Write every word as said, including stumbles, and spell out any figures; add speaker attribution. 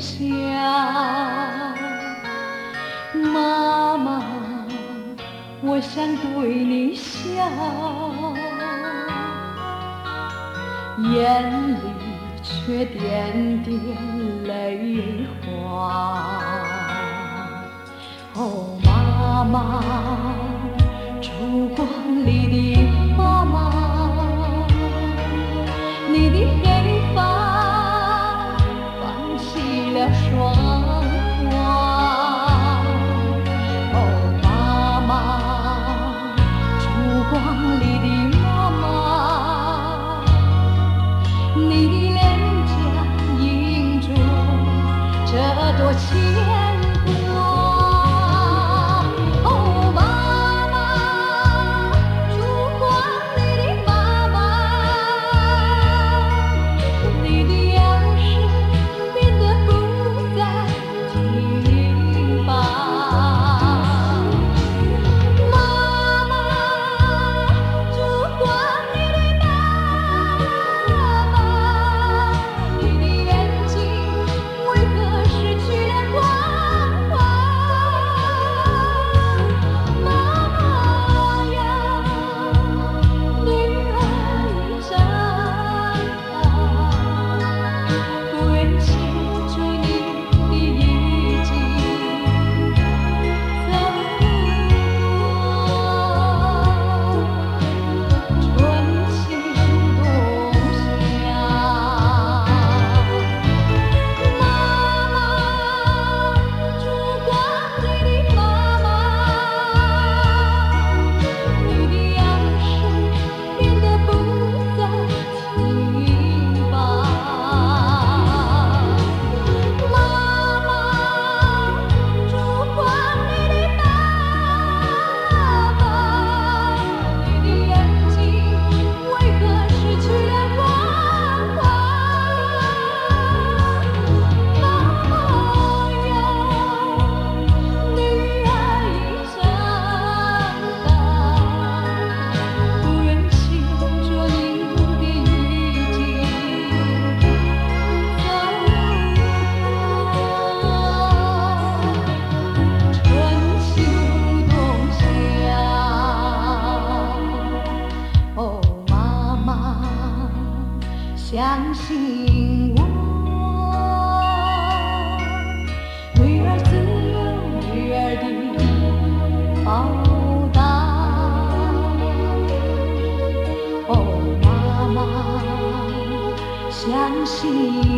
Speaker 1: 下，妈妈，我想对你笑，眼里却点点泪花。哦，妈妈，烛光里的妈妈，你的黑发放起了霜花。哦，妈妈，烛光里的妈妈，你的脸颊映着这朵牵挂。哦，妈妈，烛光里的妈妈，你的样式变得不再挺拔。妈妈，烛光里的妈妈，你的眼睛为何失去了光华？妈妈呀，女儿已长大，不愿牵着你的衣襟走过春秋冬夏。妈妈，烛光里的妈妈，你的样式变得不再挺拔。妈妈，烛光里的妈妈，你的眼睛为何失去了光华？妈妈呀，女儿已长大，不愿牵着你的衣襟走过春秋冬夏。哦，妈妈，相信我，女儿自有女儿的报答。哦，妈妈，相信